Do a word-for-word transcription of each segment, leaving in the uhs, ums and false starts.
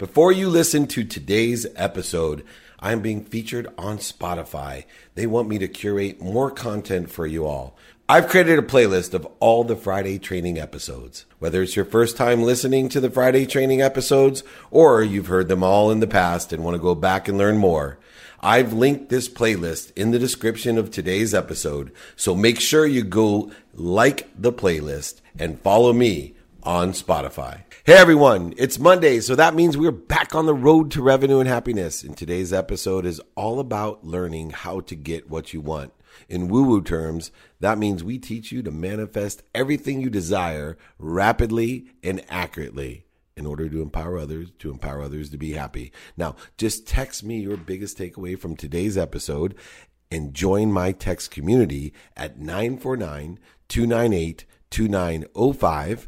Before you listen to today's episode, I'm being featured on Spotify. They want me to curate more content for you all. I've created a playlist of all the Friday training episodes. Whether it's your first time listening to the Friday training episodes or you've heard them all in the past and want to go back and learn more, I've linked this playlist in the description of today's episode. So make sure you go like the playlist and follow me on Spotify. Hey everyone, it's Monday, so that means we're back on the road to revenue and happiness. And today's episode is all about learning how to get what you want. In woo-woo terms, that means we teach you to manifest everything you desire rapidly and accurately in order to empower others, to empower others to be happy. Now, just text me your biggest takeaway from today's episode and join my text community at nine four nine, two nine eight, two nine zero five.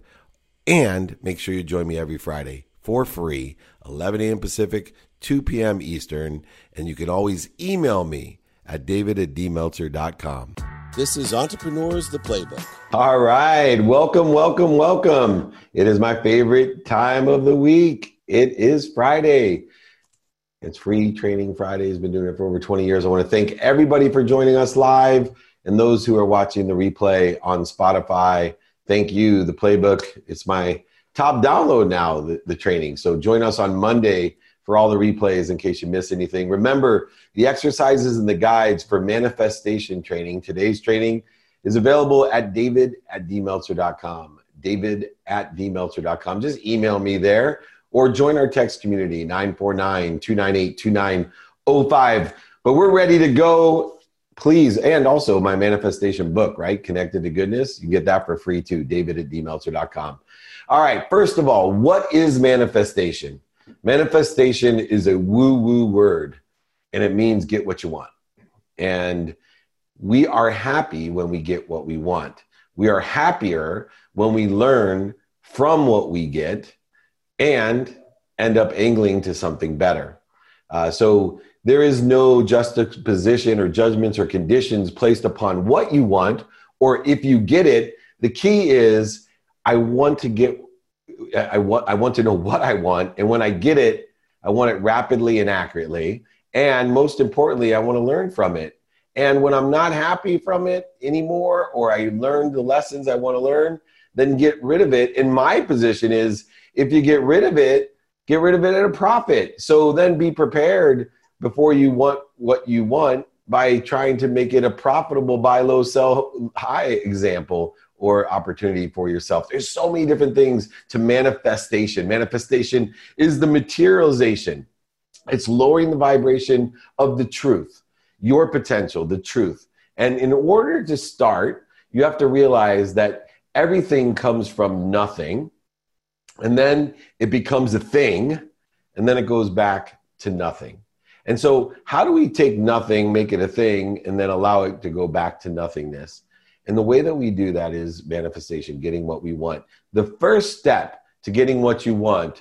And make sure you join me every Friday for free, eleven a.m. Pacific, two p.m. Eastern. And you can always email me at david at d meltzer dot com. This is Entrepreneurs, the Playbook. All right. Welcome, welcome, welcome. It is my favorite time of the week. It is Friday. It's Free Training Friday. Has been doing it for over twenty years. I want to thank everybody for joining us live and those who are watching the replay on Spotify. Thank you. The Playbook, it's my top download now, the, the training. So join us on Monday for all the replays in case you miss anything. Remember, the exercises and the guides for manifestation training, today's training, is available at david at d meltzer dot com. david at d meltzer dot com. Just email me there or join our text community, nine four nine, two nine eight, two nine zero five. But we're ready to go. Please, and also my manifestation book, right? Connected to Goodness. You get that for free too, david at d meltzer dot com. All right, first of all, what is manifestation? Manifestation is a woo-woo word, and it means get what you want. And we are happy when we get what we want. We are happier when we learn from what we get and end up angling to something better. Uh, so there is no juxtaposition or judgments or conditions placed upon what you want, or if you get it. The key is I want to get, I want, I want to know what I want. And when I get it, I want it rapidly and accurately. And most importantly, I want to learn from it. And when I'm not happy from it anymore, or I learned the lessons I want to learn, then get rid of it. And my position is if you get rid of it, get rid of it at a profit. So then be prepared before you want what you want by trying to make it a profitable buy low, sell high example or opportunity for yourself. There's so many different things to manifestation. Manifestation is the materialization. It's lowering the vibration of the truth, your potential, the truth. And in order to start, you have to realize that everything comes from nothing, and then it becomes a thing, and then it goes back to nothing. And so how do we take nothing, make it a thing, and then allow it to go back to nothingness? And the way that we do that is manifestation, getting what we want. The first step to getting what you want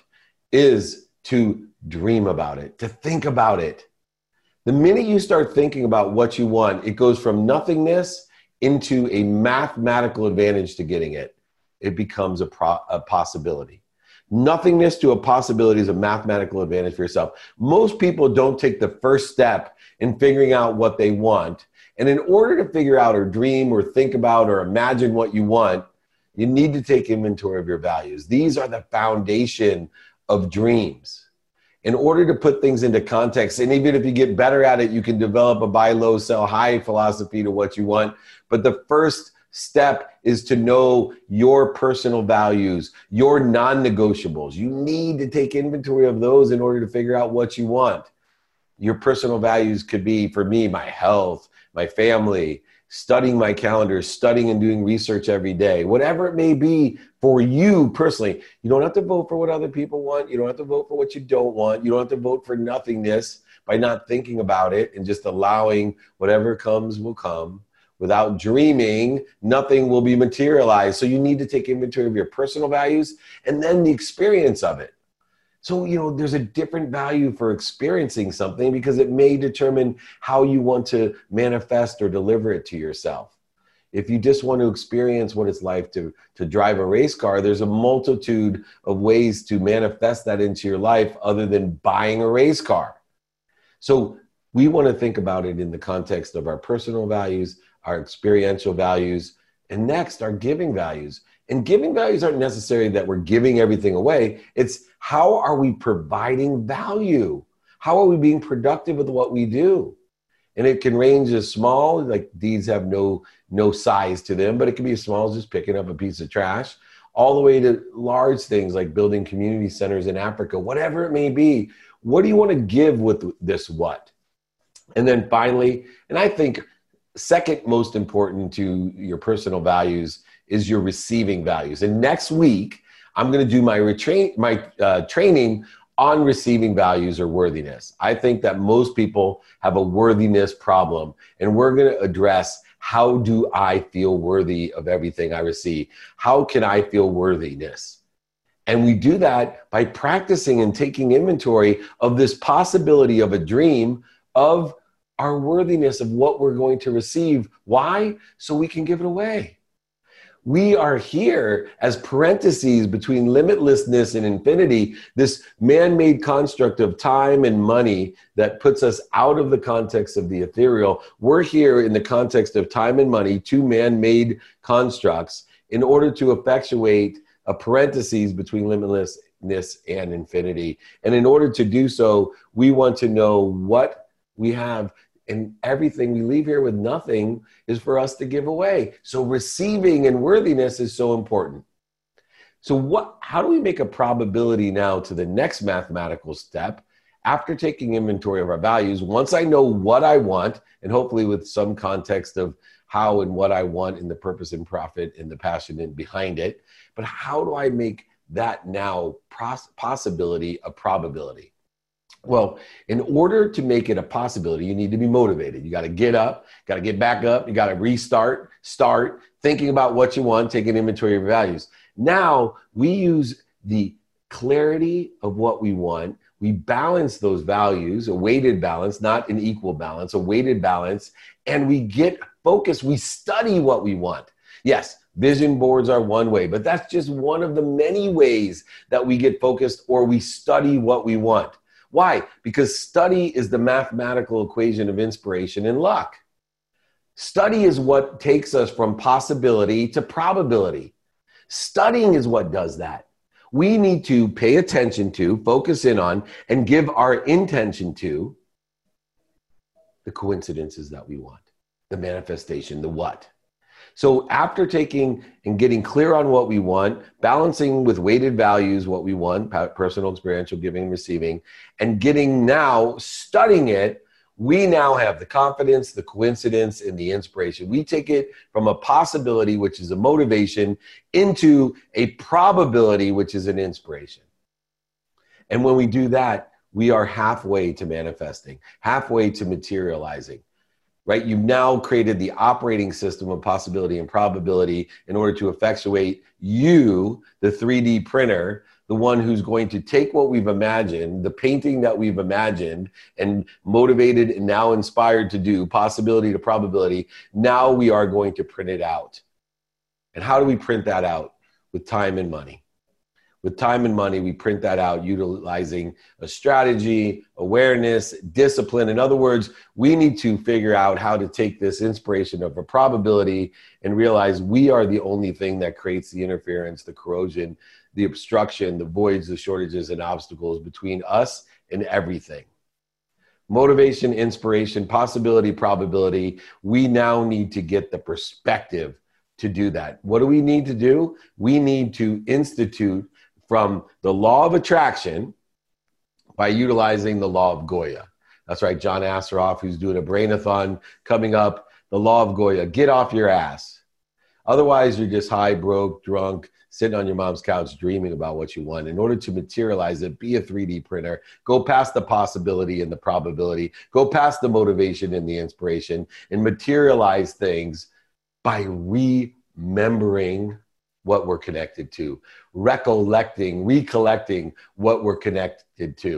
is to dream about it, to think about it. The minute you start thinking about what you want, it goes from nothingness into a mathematical advantage to getting it. It becomes a, pro- a possibility. Nothingness to a possibility is a mathematical advantage for yourself. Most people don't take the first step in figuring out what they want. And in order to figure out or dream or think about or imagine what you want, you need to take inventory of your values. These are the foundation of dreams. In order to put things into context, and even if you get better at it, you can develop a buy low, sell high philosophy to what you want. But the first step is to know your personal values, your non-negotiables. You need to take inventory of those in order to figure out what you want. Your personal values could be, for me, my health, my family, studying my calendar, studying and doing research every day, whatever it may be for you personally. You don't have to vote for what other people want. You don't have to vote for what you don't want. You don't have to vote for nothingness by not thinking about it and just allowing whatever comes will come. Without dreaming, nothing will be materialized. So you need to take inventory of your personal values and then the experience of it. So, you know, there's a different value for experiencing something because it may determine how you want to manifest or deliver it to yourself. If you just want to experience what it's like to, to drive a race car, there's a multitude of ways to manifest that into your life other than buying a race car. So we want to think about it in the context of our personal values, our experiential values, and next, our giving values. And giving values aren't necessarily that we're giving everything away. It's how are we providing value? How are we being productive with what we do? And it can range as small, like deeds have no, no size to them, but it can be as small as just picking up a piece of trash, all the way to large things like building community centers in Africa, whatever it may be. What do you want to give with this what? And then finally, and I think second most important to your personal values is your receiving values. And next week, I'm going to do my, retrain, my uh, training on receiving values or worthiness. I think that most people have a worthiness problem, and we're going to address how do I feel worthy of everything I receive? How can I feel worthiness? And we do that by practicing and taking inventory of this possibility of a dream of our worthiness of what we're going to receive. Why? So we can give it away. We are here as parentheses between limitlessness and infinity, this man-made construct of time and money that puts us out of the context of the ethereal. We're here in the context of time and money, two man-made constructs, in order to effectuate a parentheses between limitlessness and infinity. And in order to do so, we want to know what we have. And everything we leave here with nothing is for us to give away. So receiving and worthiness is so important. So what? How do we make a probability now to the next mathematical step after taking inventory of our values? Once I know what I want, and hopefully with some context of how and what I want and the purpose and profit and the passion in behind it, but how do I make that now pros- possibility a probability? Well, in order to make it a possibility, you need to be motivated. You got to get up, got to get back up. You got to restart, start thinking about what you want, taking inventory of your values. Now we use the clarity of what we want. We balance those values, a weighted balance, not an equal balance, a weighted balance, and we get focused. We study what we want. Yes, vision boards are one way, but that's just one of the many ways that we get focused or we study what we want. Why? Because study is the mathematical equation of inspiration and luck. Study is what takes us from possibility to probability. Studying is what does that. We need to pay attention to, focus in on, and give our intention to the coincidences that we want, the manifestation, the what. So after taking and getting clear on what we want, balancing with weighted values what we want, personal, experiential, giving, and receiving, and getting now, studying it, we now have the confidence, the coincidence, and the inspiration. We take it from a possibility, which is a motivation, into a probability, which is an inspiration. And when we do that, we are halfway to manifesting, halfway to materializing. Right? You've now created the operating system of possibility and probability in order to effectuate you, the three D printer, the one who's going to take what we've imagined, the painting that we've imagined and motivated and now inspired to do, possibility to probability. Now we are going to print it out. And how do we print that out? With time and money. With time and money, we print that out utilizing a strategy, awareness, discipline. In other words, we need to figure out how to take this inspiration of a probability and realize we are the only thing that creates the interference, the corrosion, the obstruction, the voids, the shortages, and obstacles between us and everything. Motivation, inspiration, possibility, probability. We now need to get the perspective to do that. What do we need to do? We need to institute from the law of attraction by utilizing the law of Goya. That's right, John Assaraf, who's doing a brainathon coming up, the law of Goya. Get off your ass. Otherwise, you're just high, broke, drunk, sitting on your mom's couch dreaming about what you want. In order to materialize it, be a three D printer. Go past the possibility and the probability. Go past the motivation and the inspiration and materialize things by remembering what we're connected to, recollecting, recollecting what we're connected to.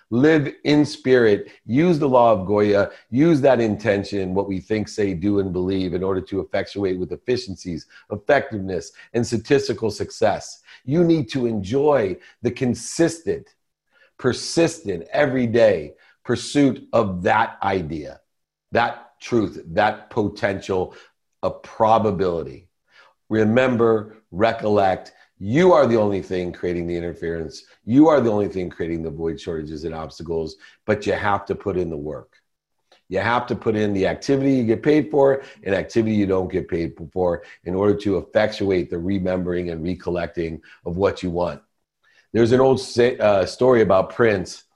live in spirit, use the law of Goya, use that intention, what we think, say, do, and believe in order to effectuate with efficiencies, effectiveness, and statistical success. You need to enjoy the consistent, persistent, everyday pursuit of that idea, that truth, that potential, a probability. Remember, recollect, you are the only thing creating the interference. You are the only thing creating the void, shortages, and obstacles, but you have to put in the work. You have to put in the activity you get paid for and activity you don't get paid for in order to effectuate the remembering and recollecting of what you want. There's an old uh, story about Prince,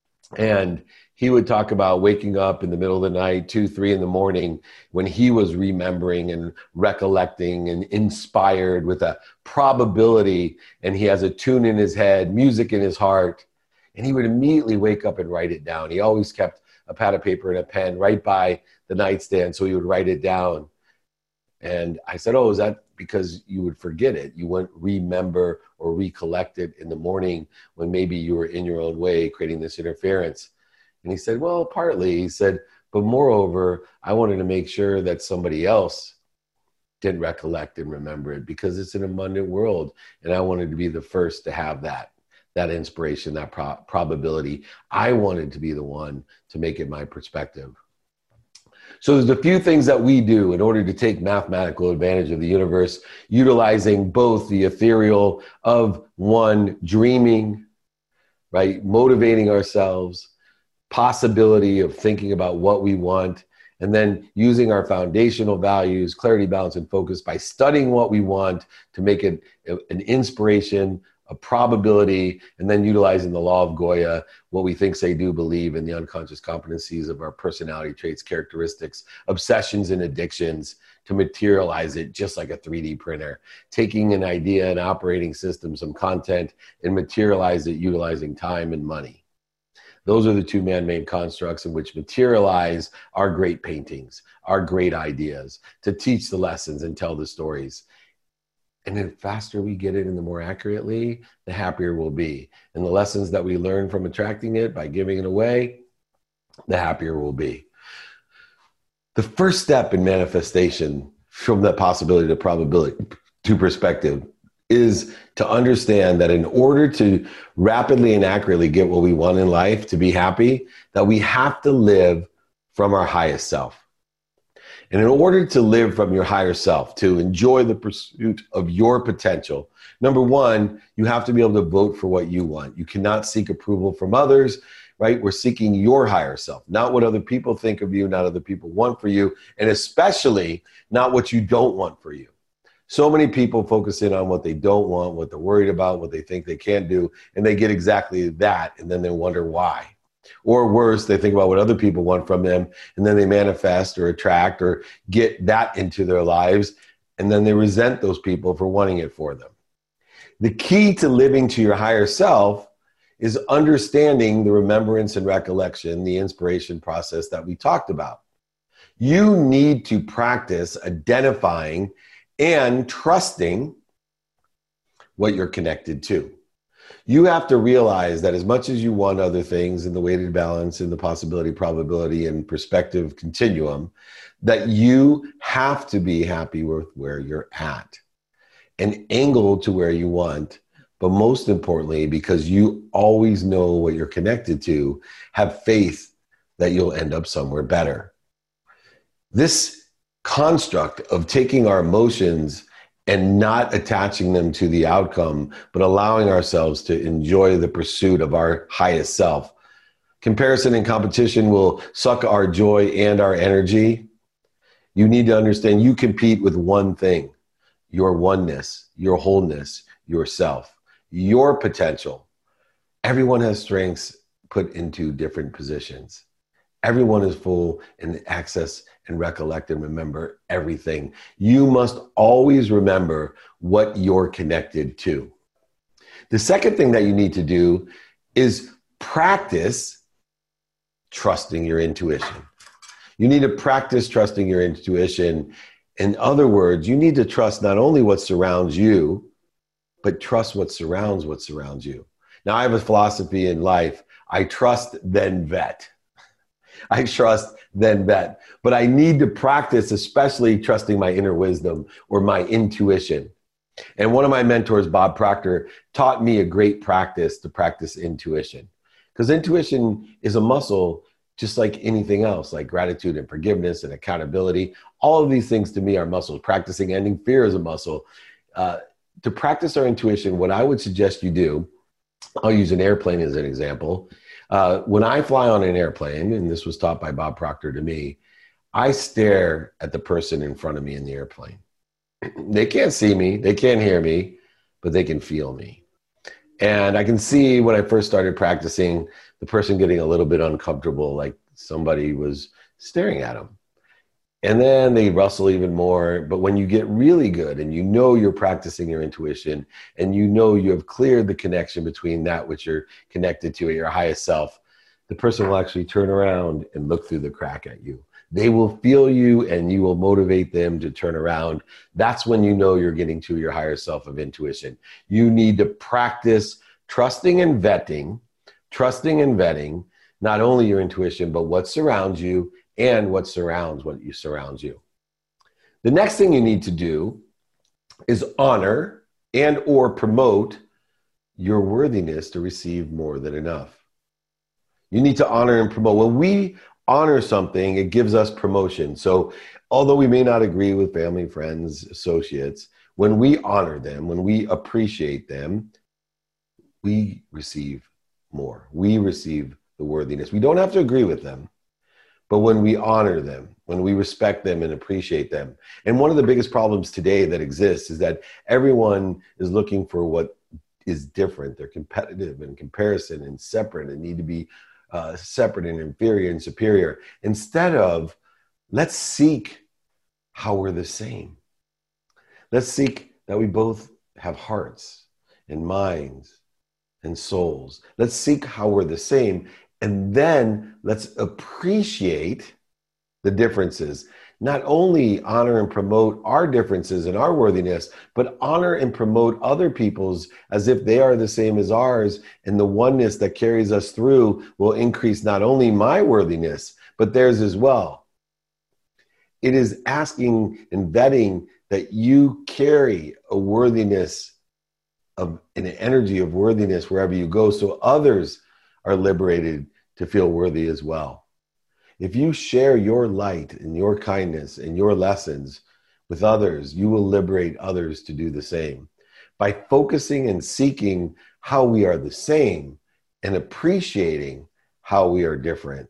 and he would talk about waking up in the middle of the night, two, three in the morning, when he was remembering and recollecting and inspired with a probability, and he has a tune in his head, music in his heart, and he would immediately wake up and write it down. He always kept a pad of paper and a pen right by the nightstand, so he would write it down. And I said, oh, is that because you would forget it? You wouldn't remember or recollect it in the morning when maybe you were in your own way creating this interference? And he said, well, partly. He said, but moreover, I wanted to make sure that somebody else didn't recollect and remember it because it's an abundant world. And I wanted to be the first to have that, that inspiration, that pro- probability. I wanted to be the one to make it my perspective. So there's a few things that we do in order to take mathematical advantage of the universe, utilizing both the ethereal of one, dreaming, right, motivating ourselves, possibility of thinking about what we want, and then using our foundational values, clarity, balance, and focus by studying what we want to make it an inspiration, a probability, and then utilizing the law of Goya, what we think, say, do, believe, in the unconscious competencies of our personality traits, characteristics, obsessions, and addictions to materialize it just like a three D printer, taking an idea, an operating system, some content, and materialize it utilizing time and money. Those are the two man-made constructs in which materialize our great paintings, our great ideas, to teach the lessons and tell the stories. And the faster we get it and the more accurately, the happier we'll be. And the lessons that we learn from attracting it by giving it away, the happier we'll be. The first step in manifestation from that possibility to probability to perspective is to understand that in order to rapidly and accurately get what we want in life, to be happy, that we have to live from our highest self. And in order to live from your higher self, to enjoy the pursuit of your potential, number one, you have to be able to vote for what you want. You cannot seek approval from others, right? We're seeking your higher self, not what other people think of you, not other people want for you, and especially not what you don't want for you. So many people focus in on what they don't want, what they're worried about, what they think they can't do, and they get exactly that, and then they wonder why. Or worse, they think about what other people want from them, and then they manifest or attract or get that into their lives, and then they resent those people for wanting it for them. The key to living to your higher self is understanding the remembrance and recollection, the inspiration process that we talked about. You need to practice identifying and trusting what you're connected to. You have to realize that as much as you want other things in the weighted balance, in the possibility, probability, and perspective continuum, that you have to be happy with where you're at and angle to where you want. But most importantly, because you always know what you're connected to, have faith that you'll end up somewhere better. This construct of taking our emotions and not attaching them to the outcome, but allowing ourselves to enjoy the pursuit of our highest self. Comparison and competition will suck our joy and our energy. You need to understand you compete with one thing, your oneness, your wholeness, yourself, your potential. Everyone has strengths put into different positions. Everyone is full in access and recollect and remember everything. You must always remember what you're connected to. The second thing that you need to do is practice trusting your intuition. You need to practice trusting your intuition. In other words, you need to trust not only what surrounds you, but trust what surrounds what surrounds you. Now, I have a philosophy in life. I trust, then vet. I trust, then vet. But I need to practice, especially trusting my inner wisdom or my intuition. And one of my mentors, Bob Proctor, taught me a great practice to practice intuition. Because intuition is a muscle just like anything else, like gratitude and forgiveness and accountability. All of these things to me are muscles. Practicing ending fear is a muscle. Uh, to practice our intuition, what I would suggest you do, I'll use an airplane as an example. Uh, when I fly on an airplane, and this was taught by Bob Proctor to me, I stare at the person in front of me in the airplane. They can't see me, they can't hear me, but they can feel me. And I can see when I first started practicing, the person getting a little bit uncomfortable, like somebody was staring at them. And then they rustle even more. But when you get really good and you know you're practicing your intuition and you know you have cleared the connection between that which you're connected to at your highest self, the person will actually turn around and look through the crack at you. They will feel you and you will motivate them to turn around. That's when you know you're getting to your higher self of intuition. You need to practice trusting and vetting, trusting and vetting, not only your intuition, but what surrounds you and what surrounds what you surrounds you. The next thing you need to do is honor and or promote your worthiness to receive more than enough. You need to honor and promote. When we honor something, it gives us promotion. So although we may not agree with family, friends, associates, when we honor them, when we appreciate them, we receive more. We receive the worthiness. We don't have to agree with them, but when we honor them, when we respect them and appreciate them. And one of the biggest problems today that exists is that everyone is looking for what is different. They're competitive and comparison and separate and need to be uh, separate and inferior and superior. Instead of, let's seek how we're the same. Let's seek that we both have hearts and minds and souls. Let's seek how we're the same. And then let's appreciate the differences. Not only honor and promote our differences and our worthiness, but honor and promote other people's as if they are the same as ours. And the oneness that carries us through will increase not only my worthiness, but theirs as well. It is asking and vetting that you carry a worthiness of an energy of worthiness wherever you go, so others are liberated to feel worthy as well. If you share your light and your kindness and your lessons with others, you will liberate others to do the same. By focusing and seeking how we are the same and appreciating how we are different,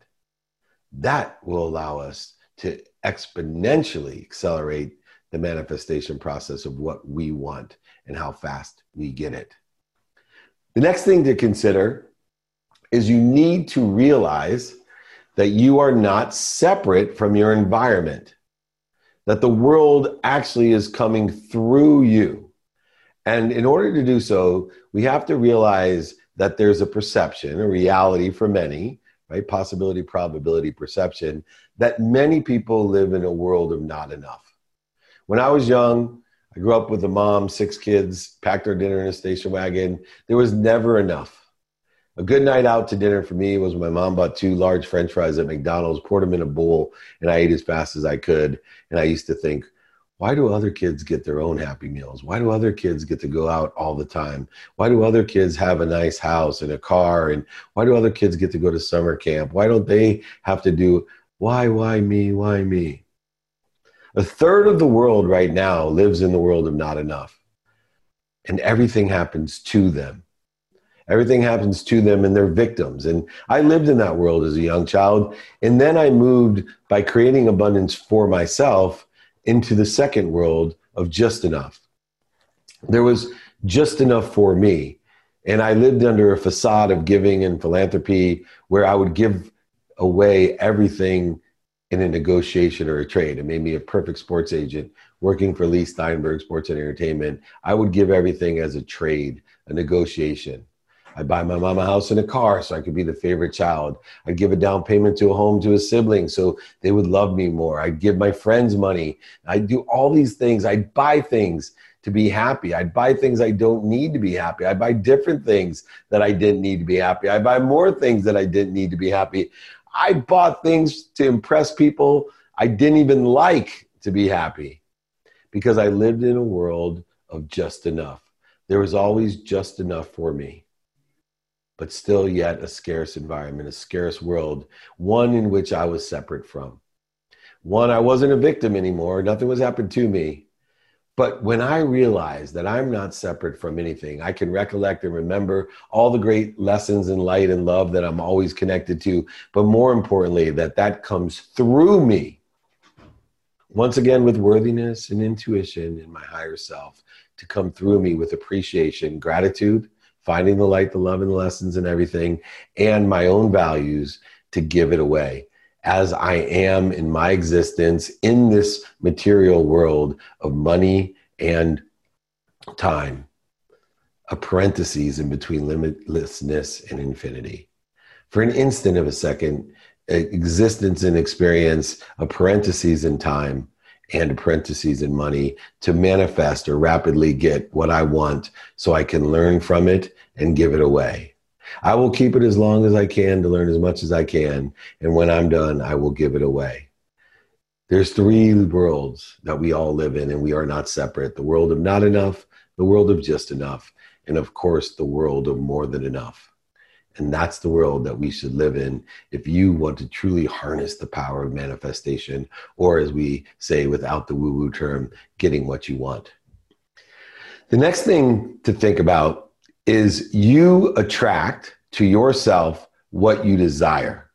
that will allow us to exponentially accelerate the manifestation process of what we want and how fast we get it. The next thing to consider is you need to realize that you are not separate from your environment, that the world actually is coming through you. And in order to do so, we have to realize that there's a perception, a reality for many, right? Possibility, probability, perception, that many people live in a world of not enough. When I was young, I grew up with a mom, six kids, packed our dinner in a station wagon. There was never enough. A good night out to dinner for me was when my mom bought two large French fries at McDonald's, poured them in a bowl, and I ate as fast as I could. And I used to think, why do other kids get their own Happy Meals? Why do other kids get to go out all the time? Why do other kids have a nice house and a car? And why do other kids get to go to summer camp? Why don't they have to do, why, why me, why me? A third of the world right now lives in the world of not enough. And everything happens to them. Everything happens to them and they're victims. And I lived in that world as a young child. And then I moved by creating abundance for myself into the second world of just enough. There was just enough for me. And I lived under a facade of giving and philanthropy where I would give away everything in a negotiation or a trade. It made me a perfect sports agent working for Lee Steinberg Sports and Entertainment. I would give everything as a trade, a negotiation. I'd buy my mom a house and a car so I could be the favorite child. I'd give a down payment to a home to a sibling so they would love me more. I'd give my friends money. I'd do all these things. I'd buy things to be happy. I'd buy things I don't need to be happy. I buy different things that I didn't need to be happy. I buy more things that I didn't need to be happy. I bought things to impress people I didn't even like to be happy, because I lived in a world of just enough. There was always just enough for me, but still yet a scarce environment, a scarce world, one in which I was separate from. One, I wasn't a victim anymore. Nothing was happening to me. But when I realized that I'm not separate from anything, I can recollect and remember all the great lessons in light and love that I'm always connected to. But more importantly, that that comes through me. Once again, with worthiness and intuition in my higher self, to come through me with appreciation, gratitude, finding the light, the love, and the lessons and everything, and my own values to give it away as I am in my existence in this material world of money and time, a parentheses in between limitlessness and infinity. For an instant of a second, existence and experience, a parentheses in time and a parentheses in money, to manifest or rapidly get what I want so I can learn from it and give it away. I will keep it as long as I can to learn as much as I can. And when I'm done, I will give it away. There's three worlds that we all live in, and we are not separate. The world of not enough, the world of just enough, and of course, the world of more than enough. And that's the world that we should live in if you want to truly harness the power of manifestation, or as we say without the woo-woo term, getting what you want. The next thing to think about is you attract to yourself what you desire.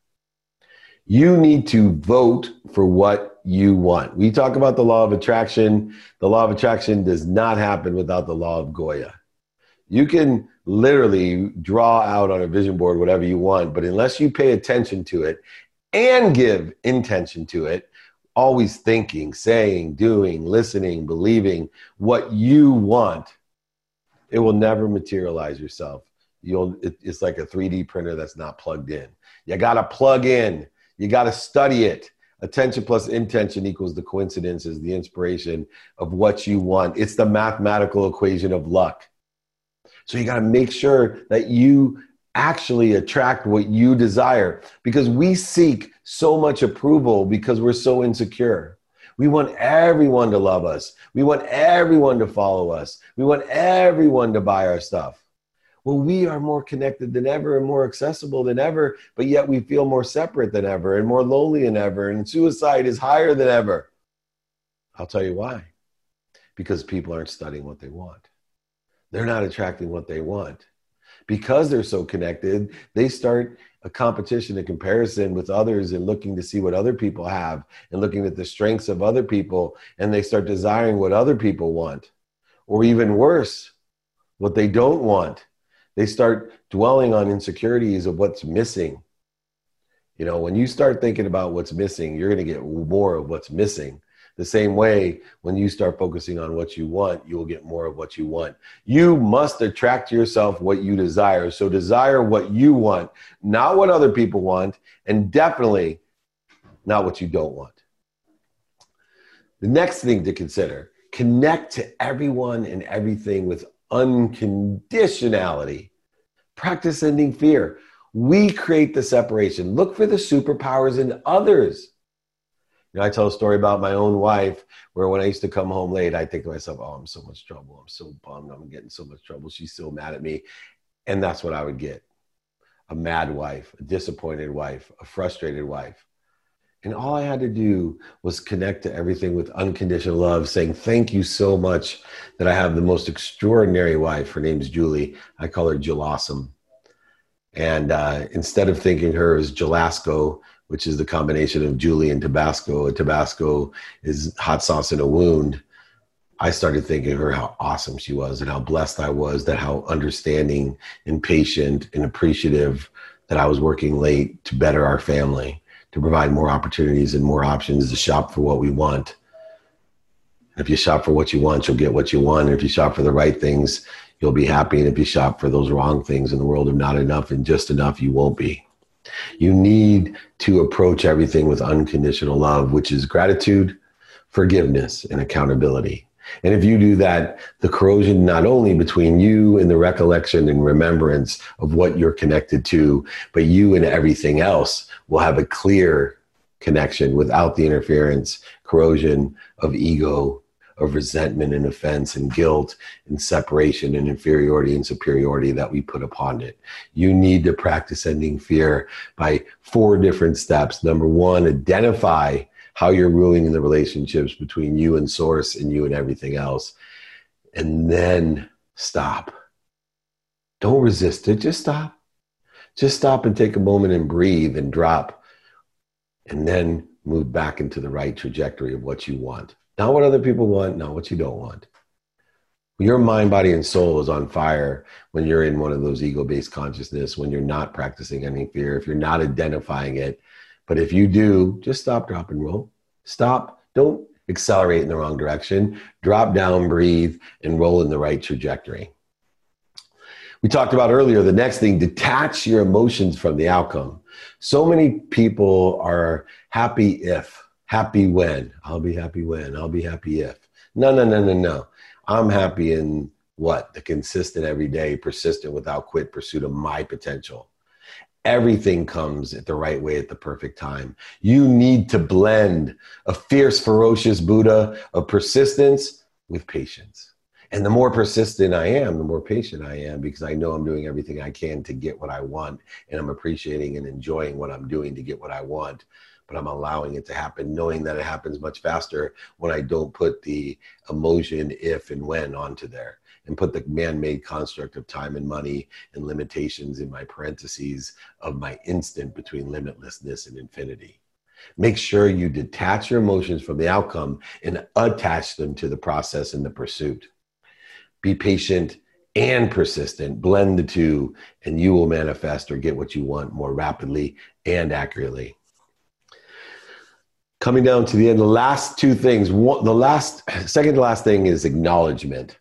You need to vote for what you want. We talk about the law of attraction. The law of attraction does not happen without the law of Goya. You can literally draw out on a vision board whatever you want, but unless you pay attention to it and give intention to it, always thinking, saying, doing, listening, believing what you want, it will never materialize yourself. You'll, it, it's like a three D printer that's not plugged in. You got to plug in. You got to study it. Attention plus intention equals the coincidences, the inspiration of what you want. It's the mathematical equation of luck. So you got to make sure that you actually attract what you desire, because we seek so much approval because we're so insecure. We want everyone to love us. We want everyone to follow us. We want everyone to buy our stuff. Well, we are more connected than ever and more accessible than ever, but yet we feel more separate than ever and more lonely than ever, and suicide is higher than ever. I'll tell you why. Because people aren't studying what they want. They're not attracting what they want. Because they're so connected, they start a competition, a comparison with others, and looking to see what other people have and looking at the strengths of other people, and they start desiring what other people want, or even worse, what they don't want. They start dwelling on insecurities of what's missing. You know, when you start thinking about what's missing, you're going to get more of what's missing. The same way, when you start focusing on what you want, you will get more of what you want. You must attract to yourself what you desire. So desire what you want, not what other people want, and definitely not what you don't want. The next thing to consider, connect to everyone and everything with unconditionality. Practice ending fear. We create the separation. Look for the superpowers in others. You know, I tell a story about my own wife, where when I used to come home late, I think to myself, oh, I'm in so much trouble. I'm so bummed. I'm getting so much trouble. She's so mad at me. And that's what I would get. A mad wife, a disappointed wife, a frustrated wife. And all I had to do was connect to everything with unconditional love, saying, thank you so much that I have the most extraordinary wife. Her name's Julie. I call her Jolawesome. And uh, instead of thinking her as Jalasco, which is the combination of Julie and Tabasco, and Tabasco is hot sauce in a wound, I started thinking of her how awesome she was and how blessed I was, that how understanding and patient and appreciative that I was working late to better our family, to provide more opportunities and more options to shop for what we want. If you shop for what you want, you'll get what you want. And if you shop for the right things, you'll be happy. And if you shop for those wrong things in the world of not enough and just enough, you won't be. You need to approach everything with unconditional love, which is gratitude, forgiveness, and accountability. And if you do that, the corrosion not only between you and the recollection and remembrance of what you're connected to, but you and everything else will have a clear connection without the interference, corrosion of ego, of resentment and offense and guilt and separation and inferiority and superiority that we put upon it. You need to practice ending fear by four different steps. Number one, identify how you're ruining the relationships between you and source and you and everything else. And then stop. Don't resist it. Just stop. Just stop and take a moment and breathe and drop. And then move back into the right trajectory of what you want. Not what other people want, not what you don't want. Your mind, body, and soul is on fire when you're in one of those ego-based consciousness, when you're not practicing ending fear, if you're not identifying it. But if you do, just stop, drop, and roll. Stop. Don't accelerate in the wrong direction. Drop down, breathe, and roll in the right trajectory. We talked about earlier, the next thing, detach your emotions from the outcome. So many people are happy if. Happy when. I'll be happy when. I'll be happy if. No, no, no, no, no. I'm happy in what? The consistent, everyday, persistent, without quit pursuit of my potential. Everything comes at the right way at the perfect time. You need to blend a fierce, ferocious Buddha of persistence with patience. And the more persistent I am, the more patient I am, because I know I'm doing everything I can to get what I want. And I'm appreciating and enjoying what I'm doing to get what I want. But I'm allowing it to happen, knowing that it happens much faster when I don't put the emotion if and when onto there and put the man-made construct of time and money and limitations in my parentheses of my instant between limitlessness and infinity. Make sure you detach your emotions from the outcome and attach them to the process and the pursuit. Be patient and persistent. Blend the two, and you will manifest or get what you want more rapidly and accurately. Coming down to the end, the last two things, one, the last, second to last thing is acknowledgement.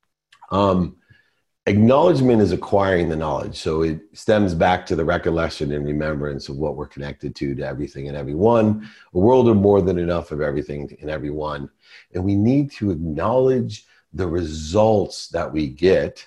Um, acknowledgement is acquiring the knowledge. So it stems back to the recollection and remembrance of what we're connected to, to everything and everyone, a world of more than enough of everything and everyone. And we need to acknowledge the results that we get,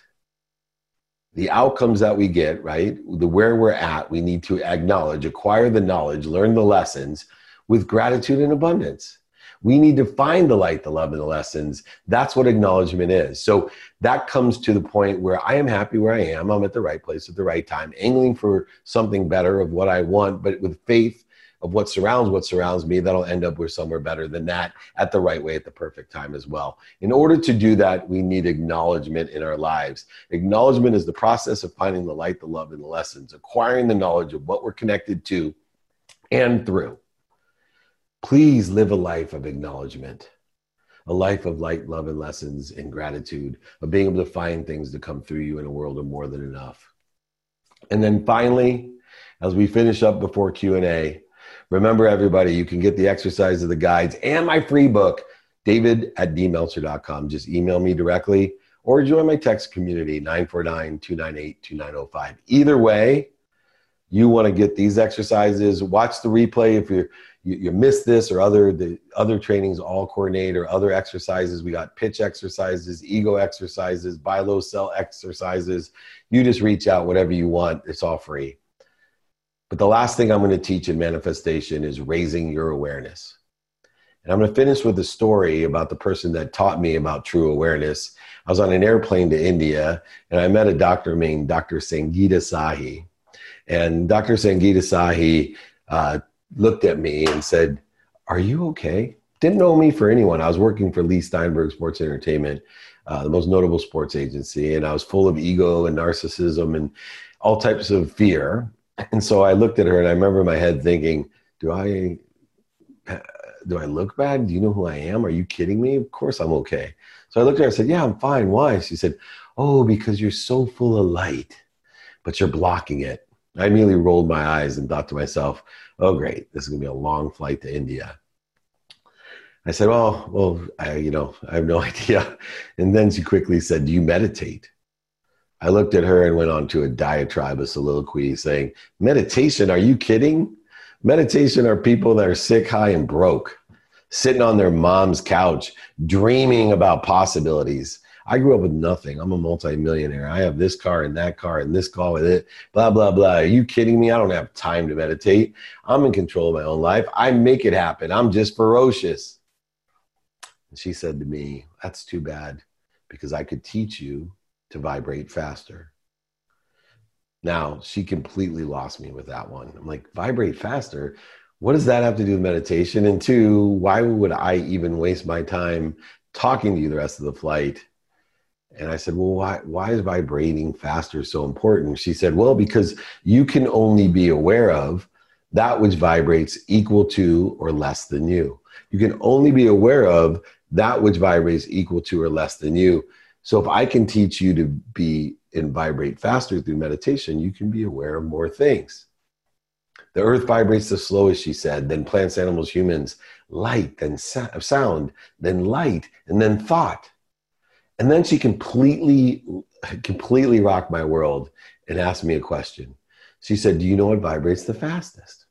the outcomes that we get, right? The where we're at, we need to acknowledge, acquire the knowledge, learn the lessons, with gratitude and abundance. We need to find the light, the love, and the lessons. That's what acknowledgement is. So that comes to the point where I am happy where I am. I'm at the right place at the right time, angling for something better of what I want, but with faith of what surrounds what surrounds me, that'll end up with somewhere better than that at the right way at the perfect time as well. In order to do that, we need acknowledgement in our lives. Acknowledgement is the process of finding the light, the love, and the lessons, acquiring the knowledge of what we're connected to and through. Please live a life of acknowledgement, a life of light, love, and lessons and gratitude, of being able to find things to come through you in a world of more than enough. And then finally, as we finish up before Q and A, remember everybody, you can get the exercise of the guides and my free book, david at d meltzer dot com. Just email me directly or join my text community, nine four nine, two nine eight, two nine zero five. Either way, you want to get these exercises, watch the replay if you're You, you missed this or other the other trainings all coordinate or other exercises. We got pitch exercises, ego exercises, buy low, sell exercises. You just reach out, whatever you want. It's all free. But the last thing I'm going to teach in manifestation is raising your awareness. And I'm going to finish with a story about the person that taught me about true awareness. I was on an airplane to India and I met a doctor named Doctor Sangeeta Sahi. And Doctor Sangeeta Sahi uh, looked at me and said, "Are you okay?" Didn't know me for anyone. I was working for Lee Steinberg Sports Entertainment, uh, the most notable sports agency, and I was full of ego and narcissism and all types of fear. And so I looked at her and I remember in my head thinking, do I, do I look bad? Do you know who I am? Are you kidding me? Of course I'm okay. So I looked at her and said, "Yeah, I'm fine. Why?" She said, "Oh, because you're so full of light, but you're blocking it." I immediately rolled my eyes and thought to myself, oh, great, this is going to be a long flight to India. I said, oh, well, I, you know, I have no idea. And then she quickly said, "Do you meditate?" I looked at her and went on to a diatribe, a soliloquy saying, meditation, are you kidding? Meditation are people that are sick, high, and broke. sitting on their mom's couch, dreaming about possibilities. I grew up with nothing. I'm a multimillionaire. I have this car and that car and this car with it, blah, blah, blah. Are you kidding me? I don't have time to meditate. I'm in control of my own life. I make it happen. I'm just ferocious. And she said to me, that's too bad, because I could teach you to vibrate faster. Now, she completely lost me with that one. I'm like, vibrate faster? What does that have to do with meditation? And two, why would I even waste my time talking to you the rest of the flight? And I said, well, why, why is vibrating faster so important? She said, well, because you can only be aware of that which vibrates equal to or less than you. You can only be aware of that which vibrates equal to or less than you. So if I can teach you to be and vibrate faster through meditation, you can be aware of more things. The earth vibrates the slowest, she said, then plants, animals, humans, light, then sound, then light, and then thought. And then she completely, completely rocked my world and asked me a question. She said, do you know what vibrates the fastest?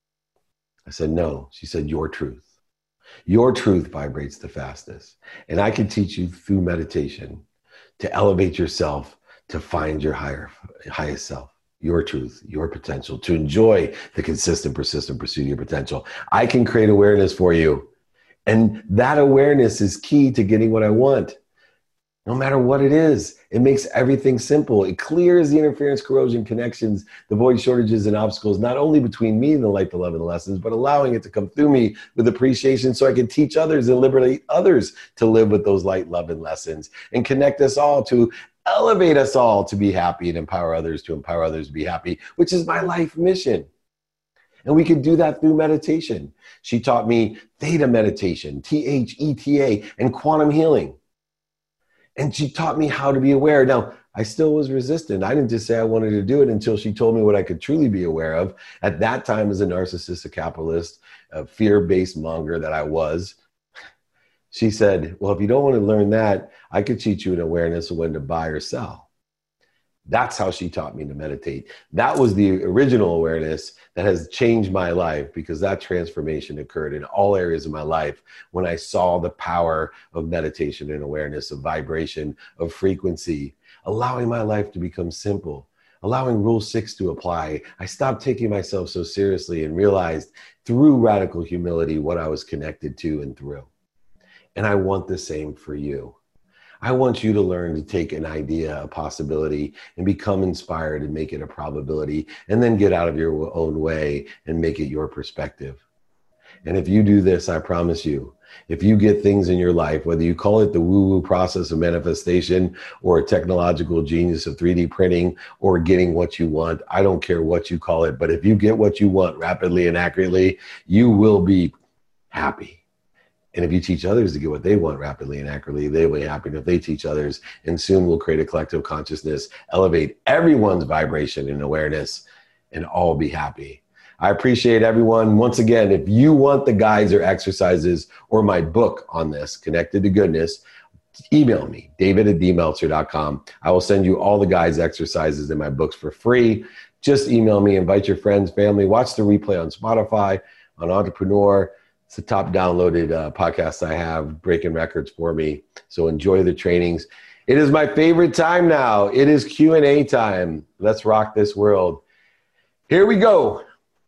I said, no. She said, your truth. Your truth vibrates the fastest. And I can teach you through meditation to elevate yourself, to find your higher, highest self, your truth, your potential, to enjoy the consistent, persistent pursuit of your potential. I can create awareness for you. And that awareness is key to getting what I want. No matter what it is, it makes everything simple. It clears the interference, corrosion, connections, the void, shortages, and obstacles, not only between me and the light, the love, and the lessons, but allowing it to come through me with appreciation so I can teach others and liberate others to live with those light, love, and lessons, and connect us all to elevate us all to be happy and empower others to empower others to be happy, which is my life mission. And we can do that through meditation. She taught me theta meditation, T H E T A, and quantum healing. And she taught me how to be aware. Now, I still was resistant. I didn't just say I wanted to do it until she told me what I could truly be aware of. At that time, as a narcissistic capitalist, a fear-based monger that I was, she said, well, if you don't want to learn that, I could teach you an awareness of when to buy or sell. That's how she taught me to meditate. That was the original awareness that has changed my life, because that transformation occurred in all areas of my life when I saw the power of meditation and awareness, of vibration, of frequency, allowing my life to become simple, allowing rule six to apply. I stopped taking myself so seriously and realized through radical humility what I was connected to and through. And I want the same for you. I want you to learn to take an idea, a possibility, and become inspired and make it a probability, and then get out of your own way and make it your perspective. And if you do this, I promise you, if you get things in your life, whether you call it the woo-woo process of manifestation or a technological genius of three D printing or getting what you want, I don't care what you call it, but if you get what you want rapidly and accurately, you will be happy. And if you teach others to get what they want rapidly and accurately, they will be happy. And if they teach others, and soon we'll create a collective consciousness, elevate everyone's vibration and awareness, and all be happy. I appreciate everyone. Once again, if you want the guides or exercises or my book on this, Connected to Goodness, email me, david at d meltzer dot com. I will send you all the guides, exercises, and my books for free. Just email me, invite your friends, family, watch the replay on Spotify, on Entrepreneur. It's the top downloaded uh, podcast I have, breaking records for me. So enjoy the trainings. It is my favorite time now. It is Q and A time. Let's rock this world. Here we go.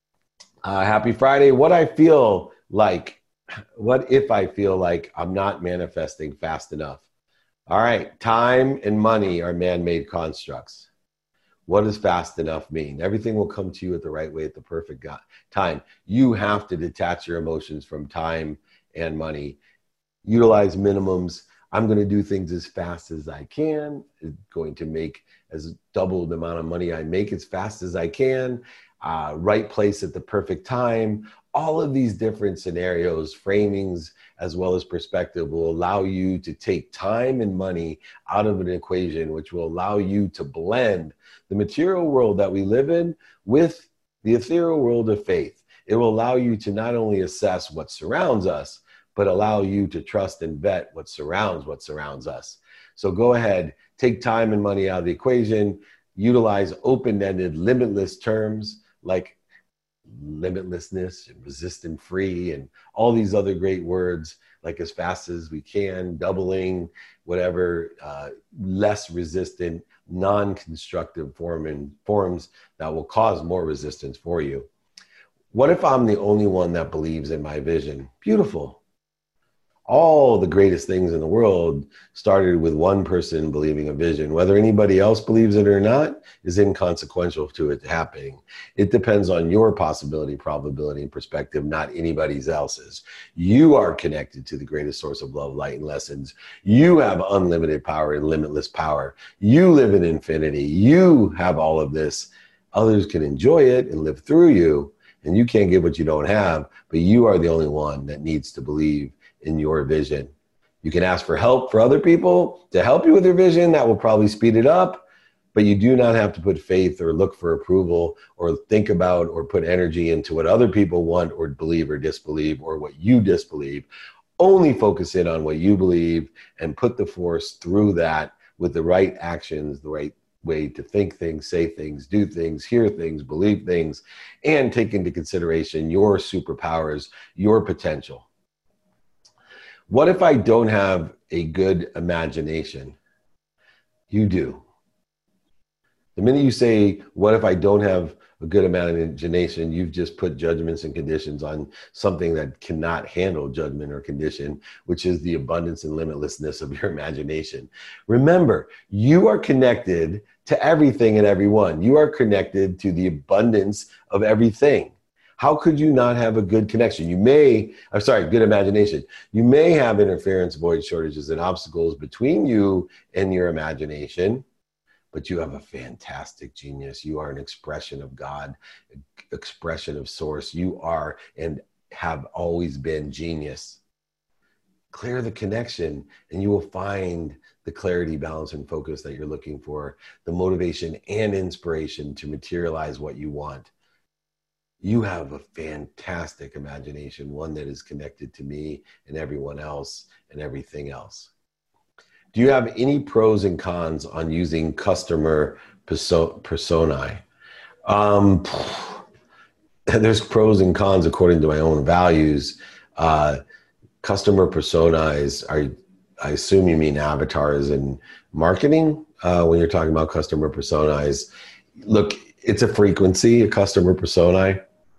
Uh, happy Friday. What I feel like, what if I feel like I'm not manifesting fast enough? All right. Time and money are man-made constructs. What does fast enough mean? Everything will come to you at the right way at the perfect time. You have to detach your emotions from time and money. Utilize minimums. I'm going to do things as fast as I can. It's going to make as double the amount of money I make as fast as I can. Uh, right place at the perfect time. All of these different scenarios, framings, as well as perspective will allow you to take time and money out of an equation, which will allow you to blend the material world that we live in with the ethereal world of faith. It will allow you to not only assess what surrounds us, but allow you to trust and vet what surrounds what surrounds us. So go ahead, take time and money out of the equation, utilize open-ended, limitless terms like limitlessness and resistant free and all these other great words, like as fast as we can, doubling, whatever, uh, less resistant, non-constructive form and forms that will cause more resistance for you. What if I'm the only one that believes in my vision? Beautiful. All the greatest things in the world started with one person believing a vision. Whether anybody else believes it or not is inconsequential to it happening. It depends on your possibility, probability, and perspective, not anybody else's. You are connected to the greatest source of love, light, and lessons. You have unlimited power and limitless power. You live in infinity. You have all of this. Others can enjoy it and live through you, and you can't give what you don't have, but you are the only one that needs to believe in your vision. You can ask for help for other people to help you with your vision. That will probably speed it up, but you do not have to put faith or look for approval or think about or put energy into what other people want or believe or disbelieve or what you disbelieve. Only focus in on what you believe and put the force through that with the right actions, the right way to think things, say things, do things, hear things, believe things, and take into consideration your superpowers, your potential. What if I don't have a good imagination? You do. The minute you say, what if I don't have a good imagination, you've just put judgments and conditions on something that cannot handle judgment or condition, which is the abundance and limitlessness of your imagination. Remember, you are connected to everything and everyone. You are connected to the abundance of everything. How could you not have a good connection? You may, I'm sorry, good imagination. You may have interference, void, shortages, and obstacles between you and your imagination, but you have a fantastic genius. You are an expression of God, expression of source. You are and have always been genius. Clear the connection and you will find the clarity, balance, and focus that you're looking for, the motivation and inspiration to materialize what you want. You have a fantastic imagination, one that is connected to me and everyone else and everything else. Do you have any pros and cons on using customer perso- personae? Um, there's pros and cons according to my own values. Uh, customer personas, are, I assume you mean avatars in marketing uh, when you're talking about customer personas. Look, it's a frequency, a customer persona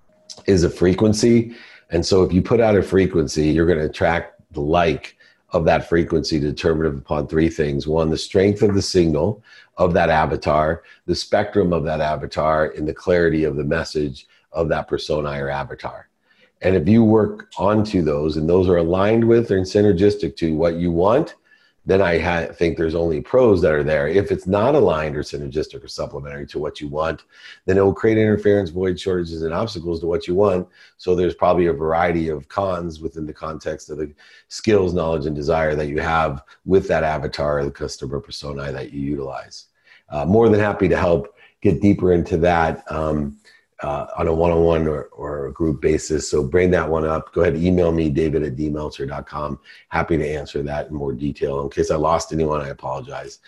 is a frequency. And so if you put out a frequency, you're going to attract the like of that frequency determinative upon three things. One, the strength of the signal of that avatar, the spectrum of that avatar, and the clarity of the message of that persona or avatar. And if you work onto those and those are aligned with or synergistic to what you want, then I ha- think there's only pros that are there. If it's not aligned or synergistic or supplementary to what you want, then it will create interference, void, shortages, and obstacles to what you want. So there's probably a variety of cons within the context of the skills, knowledge, and desire that you have with that avatar or the customer persona that you utilize. Uh, more than happy to help get deeper into that um, uh, on a one-on-one or, or a group basis. So bring that one up. Go ahead and email me, david at d meltzer dot com. Happy to answer that in more detail. In case I lost anyone, I apologize.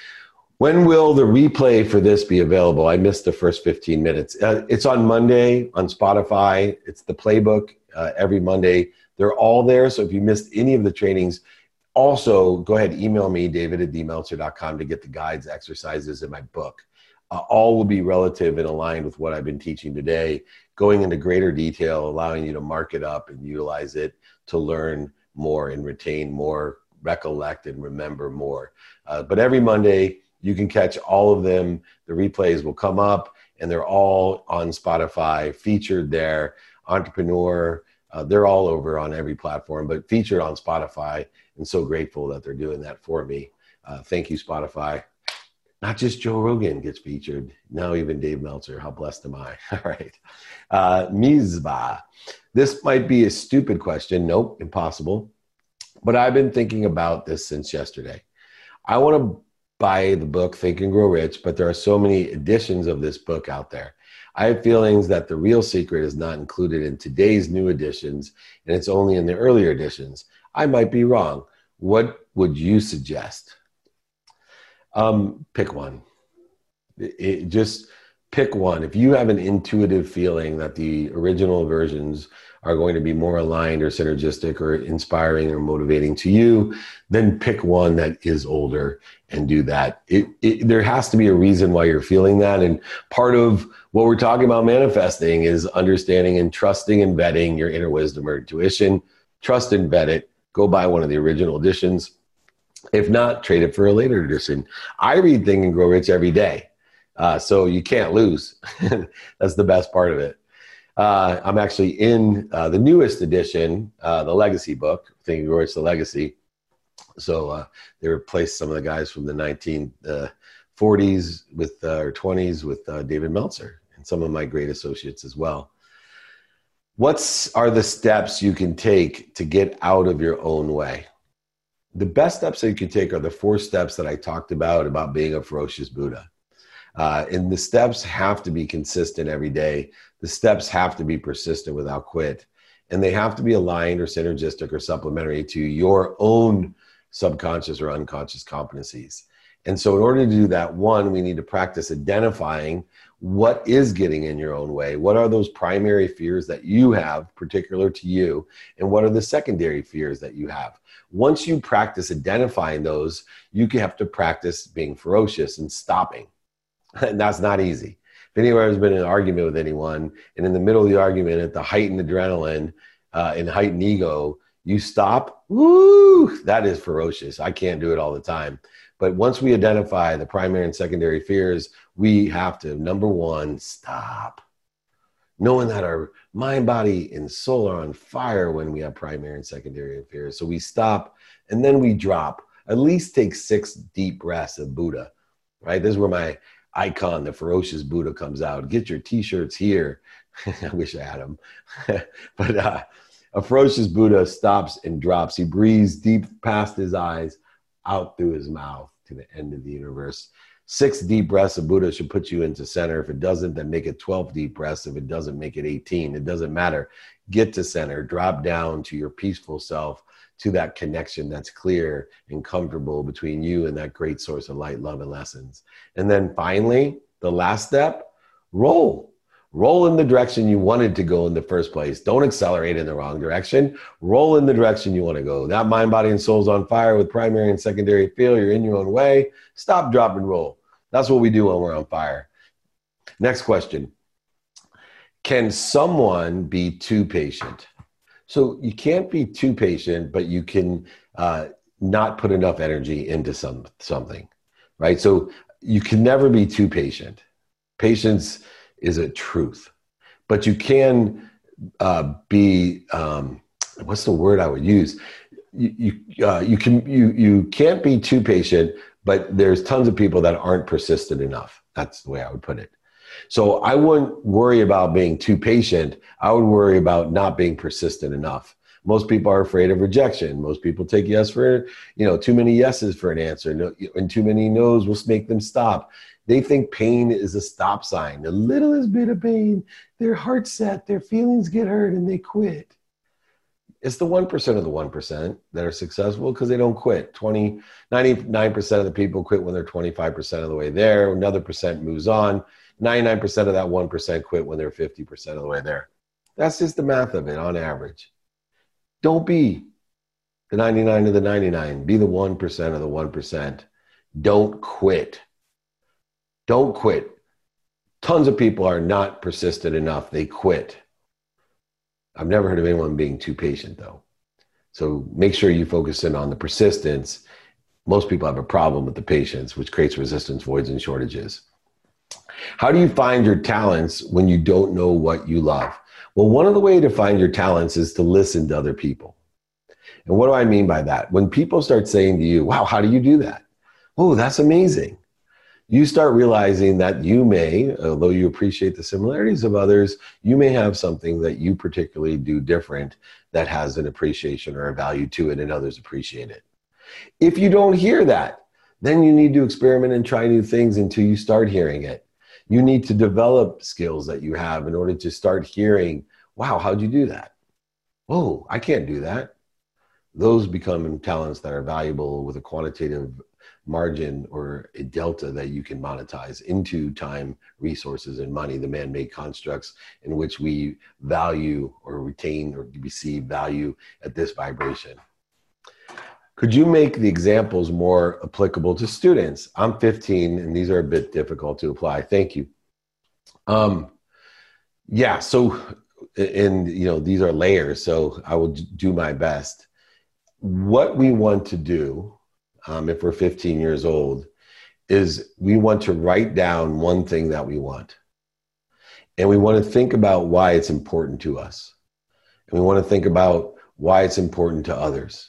When will the replay for this be available? I missed the first fifteen minutes. Uh, it's on Monday on Spotify. It's the playbook uh, every Monday. They're all there. So if you missed any of the trainings, also go ahead and email me, david at d meltzer dot com, to get the guides, exercises, in my book. Uh, all will be relative and aligned with what I've been teaching today, going into greater detail, allowing you to mark it up and utilize it to learn more and retain more, recollect and remember more. Uh, but every Monday, you can catch all of them. The replays will come up and they're all on Spotify, featured there. Entrepreneur, uh, they're all over on every platform, but featured on Spotify. And so grateful that they're doing that for me. Uh, thank you, Spotify. Not just Joe Rogan gets featured, now even Dave Meltzer. How blessed am I? All right. Uh, Mizbah. This might be a stupid question. Nope, impossible. But I've been thinking about this since yesterday. I want to buy the book Think and Grow Rich, but there are so many editions of this book out there. I have feelings that the real secret is not included in today's new editions, and it's only in the earlier editions. I might be wrong. What would you suggest? Um, pick one. It, it just Pick one. If you have an intuitive feeling that the original versions are going to be more aligned or synergistic or inspiring or motivating to you, then pick one that is older and do that. It, it, there has to be a reason why you're feeling that. And part of what we're talking about manifesting is understanding and trusting and vetting your inner wisdom or intuition. Trust and vet it. Go buy one of the original editions. If not, trade it for a later edition. I read Think and Grow Rich every day. Uh, so you can't lose. That's the best part of it. Uh, I'm actually in uh, the newest edition, uh, the Legacy book, Think and Grow Rich, The Legacy. So uh, they replaced some of the guys from the nineteen forties with uh, or twenties with uh, David Meltzer and some of my great associates as well. What are the steps you can take to get out of your own way? The best steps that you can take are the four steps that I talked about, about being a ferocious Buddha. Uh, and the steps have to be consistent every day. The steps have to be persistent without quit. And they have to be aligned or synergistic or supplementary to your own subconscious or unconscious competencies. And so in order to do that, one, we need to practice identifying what is getting in your own way. What are those primary fears that you have, particular to you? And what are the secondary fears that you have? Once you practice identifying those, you have to practice being ferocious and stopping. And that's not easy. If anyone has been in an argument with anyone, and in the middle of the argument, at the heightened adrenaline uh, and heightened ego, you stop, woo, that is ferocious. I can't do it all the time. But once we identify the primary and secondary fears, we have to, number one, stop. Knowing that our mind, body, and soul are on fire when we have primary and secondary fears. So we stop, and then we drop. At least take six deep breaths of Buddha, right? This is where my icon, the ferocious Buddha, comes out. Get your t-shirts here. I wish I had them. But uh, a ferocious Buddha stops and drops. He breathes deep past his eyes, out through his mouth to the end of the universe. Six deep breaths of Buddha should put you into center. If it doesn't, then make it twelve deep breaths. If it doesn't, make it eighteen. It doesn't matter. Get to center. Drop down to your peaceful self, to that connection that's clear and comfortable between you and that great source of light, love, and lessons. And then finally, the last step, roll. Roll in the direction you wanted to go in the first place. Don't accelerate in the wrong direction. Roll in the direction you want to go. That mind, body, and soul's on fire with primary and secondary feel. You're in your own way. Stop, drop, and roll. That's what we do when we're on fire. Next question. Can someone be too patient? So you can't be too patient, but you can uh, not put enough energy into some something, right? So you can never be too patient. Patience is a truth, but you can uh, be, um, what's the word I would use? You, you, uh, you, can, you, you can't be too patient, but there's tons of people that aren't persistent enough. That's the way I would put it. So I wouldn't worry about being too patient. I would worry about not being persistent enough. Most people are afraid of rejection. Most people take yes for, you know, too many yeses for an answer, no, and too many no's will make them stop. They think pain is a stop sign. The littlest bit of pain, their heart's set, their feelings get hurt, and they quit. It's the one percent of the one percent that are successful because they don't quit. twenty, ninety-nine percent of the people quit when they're twenty-five percent of the way there. Another percent moves on. ninety-nine percent of that one percent quit when they're fifty percent of the way there. That's just the math of it on average. Don't be the ninety-nine of the ninety-nine. Be the one percent of the one percent. Don't quit. Don't quit. Tons of people are not persistent enough. They quit. I've never heard of anyone being too patient, though. So make sure you focus in on the persistence. Most people have a problem with the patience, which creates resistance, voids, and shortages. How do you find your talents when you don't know what you love? Well, one of the ways to find your talents is to listen to other people. And what do I mean by that? When people start saying to you, wow, how do you do that? Oh, that's amazing. You start realizing that you may, although you appreciate the similarities of others, you may have something that you particularly do different that has an appreciation or a value to it and others appreciate it. If you don't hear that, then you need to experiment and try new things until you start hearing it. You need to develop skills that you have in order to start hearing, wow, how'd you do that? Oh, I can't do that. Those become talents that are valuable with a quantitative margin or a delta that you can monetize into time, resources, and money, the man-made constructs in which we value or retain or receive value at this vibration. Could you make the examples more applicable to students? I'm fifteen, and these are a bit difficult to apply. Thank you. Um, yeah, so, and you know, these are layers, so I will do my best. What we want to do, um, if we're fifteen years old, is we want to write down one thing that we want. And we want to think about why it's important to us. And we want to think about why it's important to others.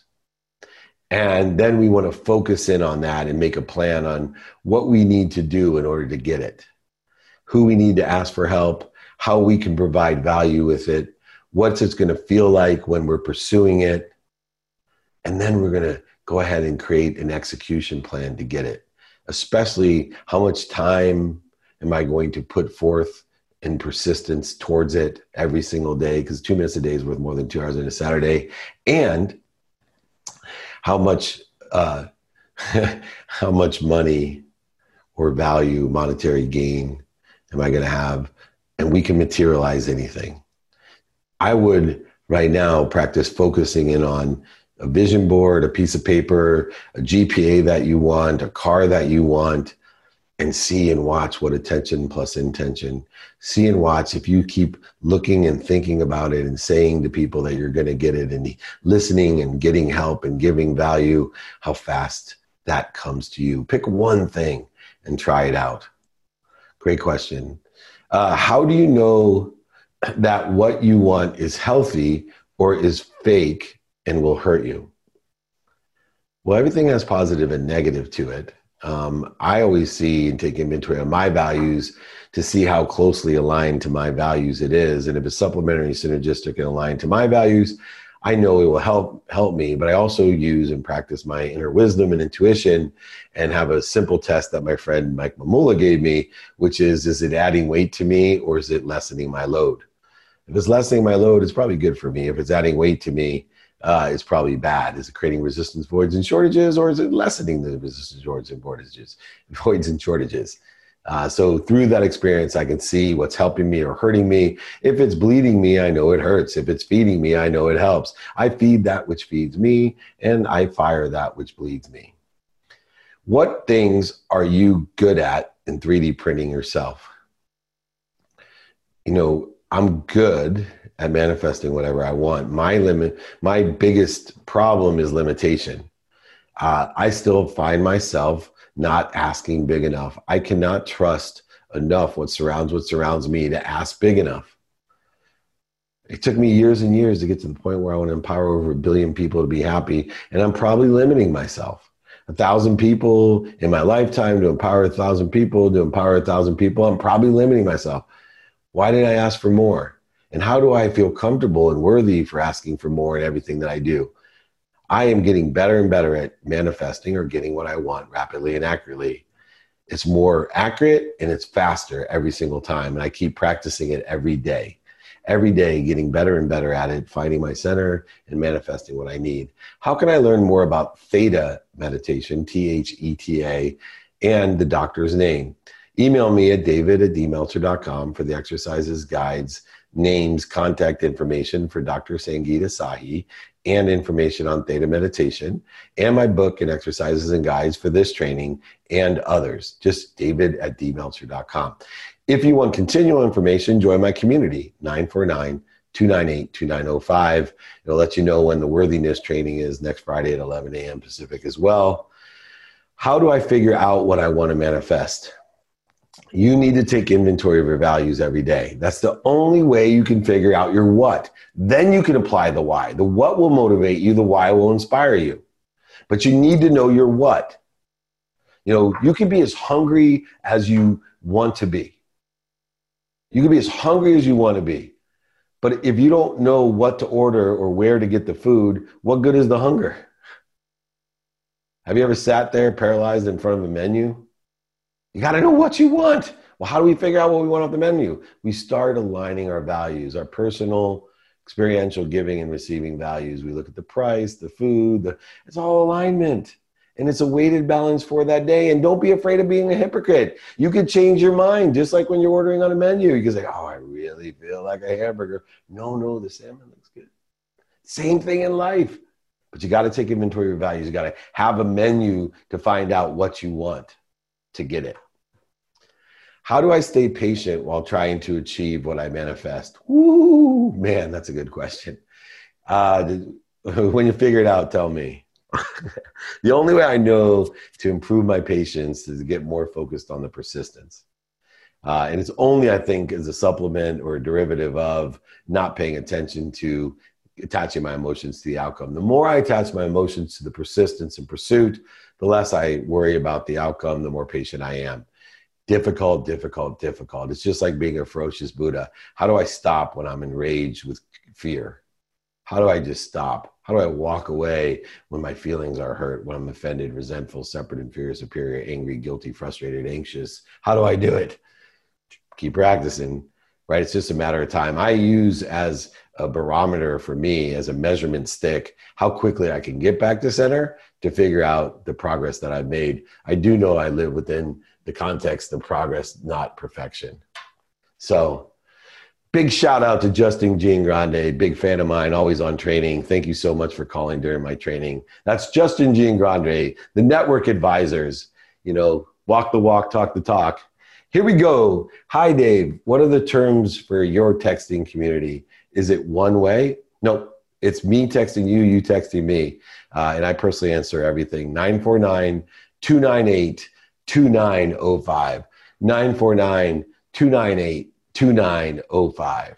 And then we want to focus in on that and make a plan on what we need to do in order to get it, who we need to ask for help, how we can provide value with it, what's it's going to feel like when we're pursuing it. And then we're going to go ahead and create an execution plan to get it, especially how much time am I going to put forth in persistence towards it every single day, because two minutes a day is worth more than two hours in a Saturday. And how much, uh, how much money or value, monetary gain am I going to have? And we can materialize anything. I would right now practice focusing in on a vision board, a piece of paper, a G P A that you want, a car that you want, and see and watch what attention plus intention. See and watch, if you keep looking and thinking about it and saying to people that you're going to get it and listening and getting help and giving value, how fast that comes to you. Pick one thing and try it out. Great question. Uh, how do you know that what you want is healthy or is fake and will hurt you? Well, everything has positive and negative to it. Um, I always see and take inventory of my values to see how closely aligned to my values it is. And if it's supplementary, synergistic, and aligned to my values, I know it will help help me. But I also use and practice my inner wisdom and intuition and have a simple test that my friend Mike Mamula gave me, which is, is it adding weight to me or is it lessening my load? If it's lessening my load, it's probably good for me. If it's adding weight to me, Uh, it's probably bad. Is it creating resistance, voids, and shortages, or is it lessening the resistance, voids, and shortages, voids and shortages? Uh, so through that experience, I can see what's helping me or hurting me. If it's bleeding me, I know it hurts. If it's feeding me, I know it helps. I feed that which feeds me, and I fire that which bleeds me. What things are you good at in three D printing yourself? You know, I'm good at manifesting whatever I want. My limit, my biggest problem is limitation. Uh, I still find myself not asking big enough. I cannot trust enough what surrounds what surrounds me to ask big enough. It took me years and years to get to the point where I want to empower over a billion people to be happy, and I'm probably limiting myself. A thousand people in my lifetime to empower a thousand people, to empower a thousand people, I'm probably limiting myself. Why did I ask for more? And how do I feel comfortable and worthy for asking for more in everything that I do? I am getting better and better at manifesting or getting what I want rapidly and accurately. It's more accurate and it's faster every single time. And I keep practicing it every day. Every day, getting better and better at it, finding my center and manifesting what I need. How can I learn more about Theta meditation, T H E T A, and the doctor's name? Email me at david at d meltzer dot com for the exercises, guides, names, contact information for Doctor Sangeeta Sahi, and information on Theta meditation, and my book and exercises and guides for this training and others. Just david at d meltzer dot com. If you want continual information, join my community, nine four nine, two nine eight, two nine zero five. It'll let you know when the worthiness training is next Friday at eleven a.m. Pacific as well. How do I figure out what I want to manifest? You need to take inventory of your values every day. That's the only way you can figure out your what. Then you can apply the why. The what will motivate you. The why will inspire you. But you need to know your what. You know, you can be as hungry as you want to be. You can be as hungry as you want to be. But if you don't know what to order or where to get the food, what good is the hunger? Have you ever sat there paralyzed in front of a menu? You got to know what you want. Well, how do we figure out what we want off the menu? We start aligning our values, our personal, experiential giving and receiving values. We look at the price, the food, the, it's all alignment. And it's a weighted balance for that day. And don't be afraid of being a hypocrite. You could change your mind, just like when you're ordering on a menu. You can say, oh, I really feel like a hamburger. No, no, the salmon looks good. Same thing in life. But you got to take inventory of values. You got to have a menu to find out what you want to get it. How do I stay patient while trying to achieve what I manifest? Woo, man, that's a good question. Uh, when you figure it out, tell me. The only way I know to improve my patience is to get more focused on the persistence. Uh, and it's only, I think, as a supplement or a derivative of not paying attention to attaching my emotions to the outcome. The more I attach my emotions to the persistence and pursuit, the less I worry about the outcome, the more patient I am. Difficult, difficult, difficult. It's just like being a ferocious Buddha. How do I stop when I'm enraged with fear? How do I just stop? How do I walk away when my feelings are hurt, when I'm offended, resentful, separate, inferior, superior, angry, guilty, frustrated, anxious? How do I do it? Keep practicing, right? It's just a matter of time. I use as a barometer for me, as a measurement stick, how quickly I can get back to center to figure out the progress that I've made. I do know I live within the context of progress, not perfection. So big shout out to Justin Giangrande, big fan of mine, always on training. Thank you so much for calling during my training. That's Justin Giangrande, the network advisors, you know, walk the walk, talk the talk. Here we go. Hi, Dave. What are the terms for your texting community? Is it one way? No, it's me texting you, you texting me. Uh, and I personally answer everything. nine four nine, two nine eight, two nine zero five. nine four nine, two nine eight, two nine zero five.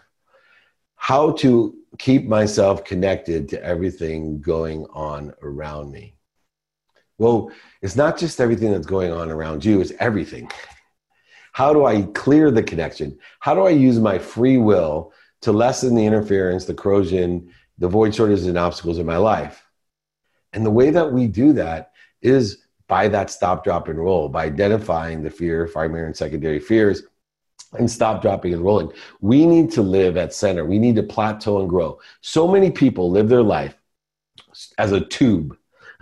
How to keep myself connected to everything going on around me. Well, it's not just everything that's going on around you, it's everything. How do I clear the connection? How do I use my free will to lessen the interference, the corrosion, the void, shortages, and obstacles in my life? And the way that we do that is by that stop, drop, and roll, by identifying the fear, primary and secondary fears, and stop, dropping, and rolling. We need to live at center. We need to plateau and grow. So many people live their life as a tube.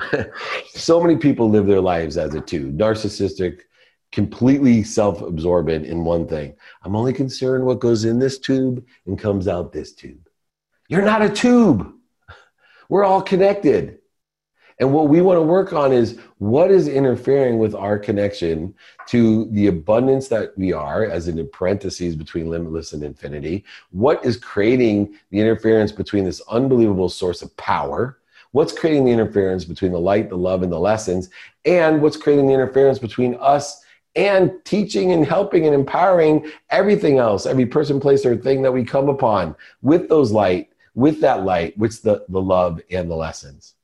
So many people live their lives as a tube. Narcissistic, completely self-absorbent in one thing. I'm only concerned what goes in this tube and comes out this tube. You're not a tube. We're all connected. And what we want to work on is what is interfering with our connection to the abundance that we are, as in parentheses between limitless and infinity. What is creating the interference between this unbelievable source of power? What's creating the interference between the light, the love, and the lessons? And what's creating the interference between us and teaching and helping and empowering everything else, every person, place, or thing that we come upon with those light, with that light, with the, the love and the lessons.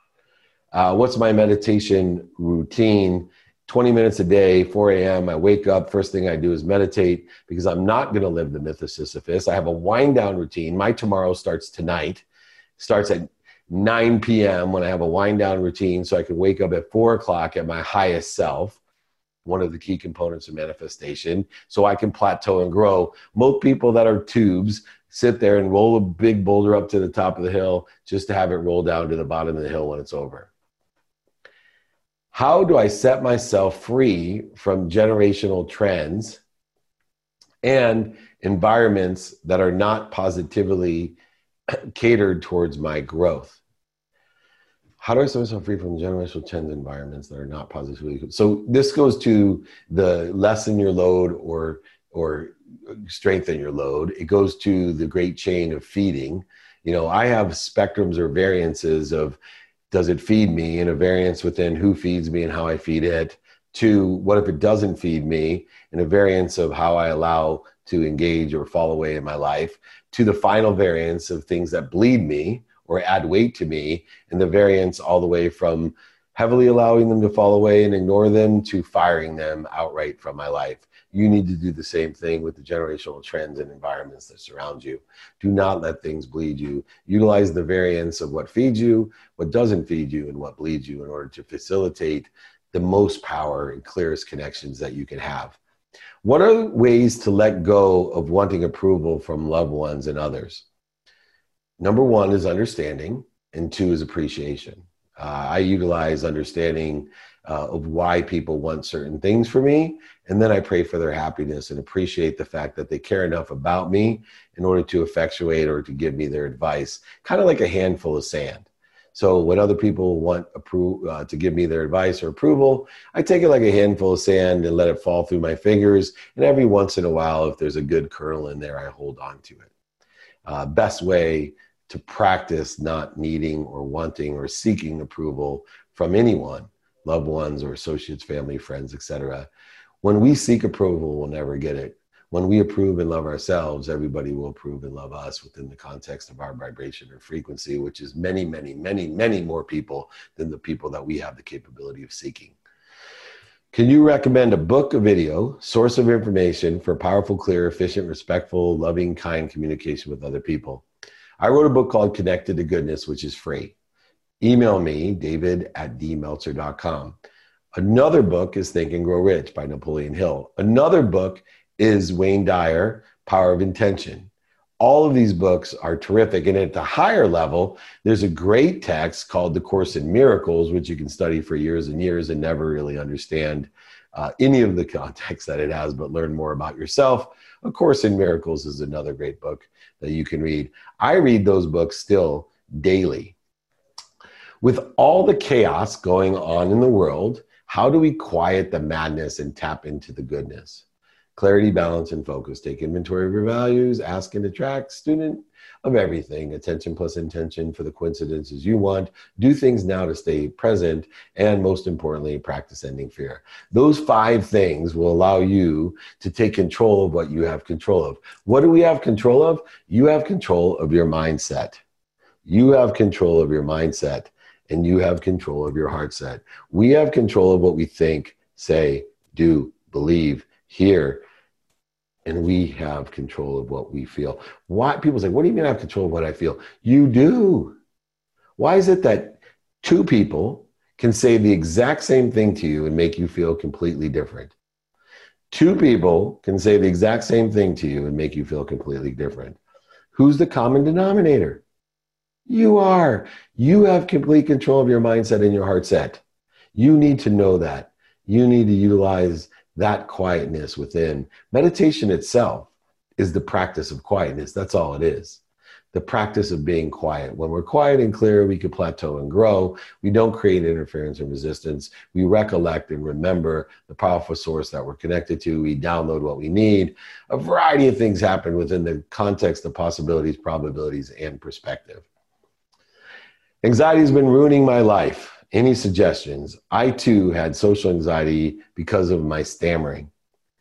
Uh, what's my meditation routine? twenty minutes a day, four a.m. I wake up. First thing I do is meditate because I'm not going to live the myth of Sisyphus. I have a wind down routine. My tomorrow starts tonight. Starts at nine p.m. when I have a wind down routine so I can wake up at four o'clock at my highest self. One of the key components of manifestation, so I can plateau and grow. Most people that are tubes sit there and roll a big boulder up to the top of the hill just to have it roll down to the bottom of the hill when it's over. How do I set myself free from generational trends and environments that are not positively catered towards my growth? How do I set myself free from generational trends environments that are not positively? So this goes to the lessen your load or or strengthen your load. It goes to the great chain of feeding. You know, I have spectrums or variances of, does it feed me, and a variance within who feeds me and how I feed it, to what if it doesn't feed me, and a variance of how I allow to engage or fall away in my life, to the final variance of things that bleed me or add weight to me, and the variance all the way from heavily allowing them to fall away and ignore them to firing them outright from my life. You need to do the same thing with the generational trends and environments that surround you. Do not let things bleed you. Utilize the variance of what feeds you, what doesn't feed you, and what bleeds you in order to facilitate the most power and clearest connections that you can have. What are ways to let go of wanting approval from loved ones and others? Number one is understanding, and two is appreciation. Uh, I utilize understanding uh, of why people want certain things for me. And then I pray for their happiness and appreciate the fact that they care enough about me in order to effectuate or to give me their advice, kind of like a handful of sand. So when other people want appro- uh, to give me their advice or approval, I take it like a handful of sand and let it fall through my fingers. And every once in a while, if there's a good kernel in there, I hold on to it. Uh, best way to practice not needing or wanting or seeking approval from anyone, loved ones or associates, family, friends, et cetera. When we seek approval, we'll never get it. When we approve and love ourselves, everybody will approve and love us within the context of our vibration or frequency, which is many, many, many, many more people than the people that we have the capability of seeking. Can you recommend a book, a video, source of information for powerful, clear, efficient, respectful, loving, kind communication with other people? I wrote a book called Connected to Goodness, which is free. Email me, david at d meltzer dot com. Another book is Think and Grow Rich by Napoleon Hill. Another book is Wayne Dyer, Power of Intention. All of these books are terrific. And at the higher level, there's a great text called The Course in Miracles, which you can study for years and years and never really understand uh, any of the context that it has, but learn more about yourself. A Course in Miracles is another great book that you can read. I read those books still daily. With all the chaos going on in the world, how do we quiet the madness and tap into the goodness? Clarity, balance, and focus. Take inventory of your values. Ask and attract. Student of everything. Attention plus intention for the coincidences you want. Do things now to stay present. And most importantly, practice ending fear. Those five things will allow you to take control of what you have control of. What do we have control of? You have control of your mindset. You have control of your mindset. And you have control of your heart set. We have control of what we think, say, do, believe, hear. And we have control of what we feel. Why? People say, what do you mean I have control of what I feel? You do. Why is it that two people can say the exact same thing to you and make you feel completely different? Two people can say the exact same thing to you and make you feel completely different. Who's the common denominator? You are. You have complete control of your mindset and your heart set. You need to know that. You need to utilize that quietness within. Meditation itself is the practice of quietness. That's all it is. The practice of being quiet. When we're quiet and clear, we can plateau and grow. We don't create interference and resistance. We recollect and remember the powerful source that we're connected to. We download what we need. A variety of things happen within the context of possibilities, probabilities, and perspective. Anxiety has been ruining my life. Any suggestions? I too had social anxiety because of my stammering.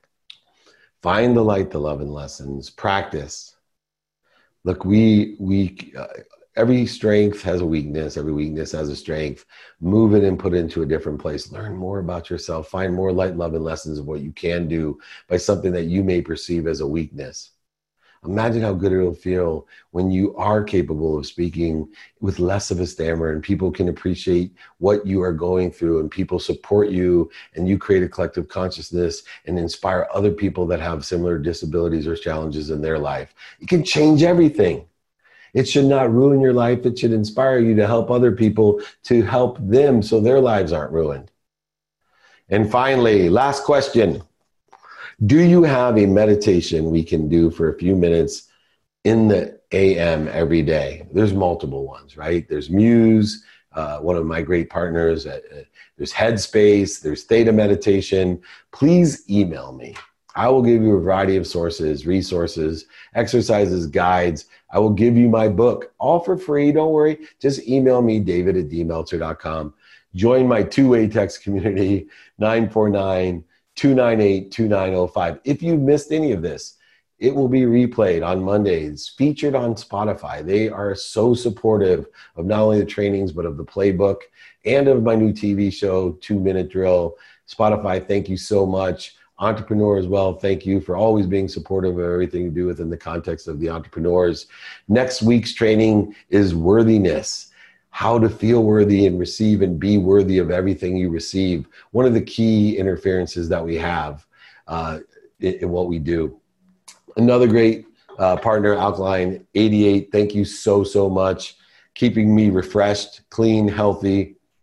Find the light, the love, and lessons. Practice. Look, we, we, uh, every strength has a weakness. Every weakness has a strength. Move it and put it into a different place. Learn more about yourself. Find more light, love, and lessons of what you can do by something that you may perceive as a weakness. Imagine how good it'll feel when you are capable of speaking with less of a stammer and people can appreciate what you are going through and people support you and you create a collective consciousness and inspire other people that have similar disabilities or challenges in their life. It can change everything. It should not ruin your life. It should inspire you to help other people to help them so their lives aren't ruined. And finally, last question. Do you have a meditation we can do for a few minutes in the A M every day? There's multiple ones, right? There's Muse, uh, one of my great partners. Uh, uh, there's Headspace. There's Theta Meditation. Please email me. I will give you a variety of sources, resources, exercises, guides. I will give you my book, all for free. Don't worry. Just email me, david at d meltzer dot com. Join my two-way text community, nine four nine, two nine eight, two nine zero five. If you've missed any of this, it will be replayed on Mondays, featured on Spotify. They are so supportive of not only the trainings, but of the playbook and of my new T V show, Two Minute Drill. Spotify, thank you so much. Entrepreneur as well, thank you for always being supportive of everything you do within the context of the entrepreneurs. Next week's training is worthiness. How to feel worthy and receive and be worthy of everything you receive. One of the key interferences that we have uh, in, in what we do. Another great uh, partner, Alkaline eighty-eight. Thank you so, so much. Keeping me refreshed, clean, healthy,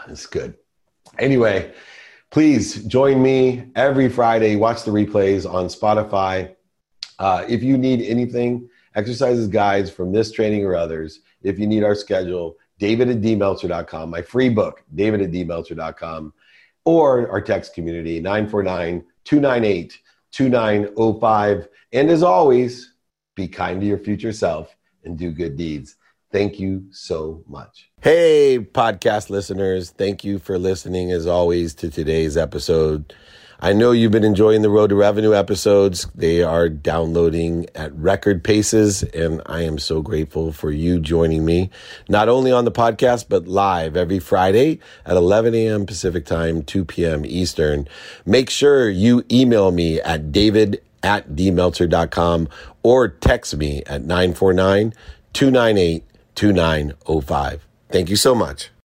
it's good. Anyway, please join me every Friday. Watch the replays on Spotify. Uh, if you need anything, exercises, guides from this training or others, if you need our schedule, david at d meltzer dot com, my free book, david at d meltzer dot com, or our text community, nine four nine, two nine eight, two nine zero five. And as always, be kind to your future self and do good deeds. Thank you so much. Hey, podcast listeners. Thank you for listening, as always, to today's episode. I know you've been enjoying the Road to Revenue episodes. They are downloading at record paces, and I am so grateful for you joining me, not only on the podcast, but live every Friday at eleven a.m. Pacific time, two p.m. Eastern. Make sure you email me at david at d meltzer dot com or text me at nine four nine, two nine eight, two nine zero five. Thank you so much.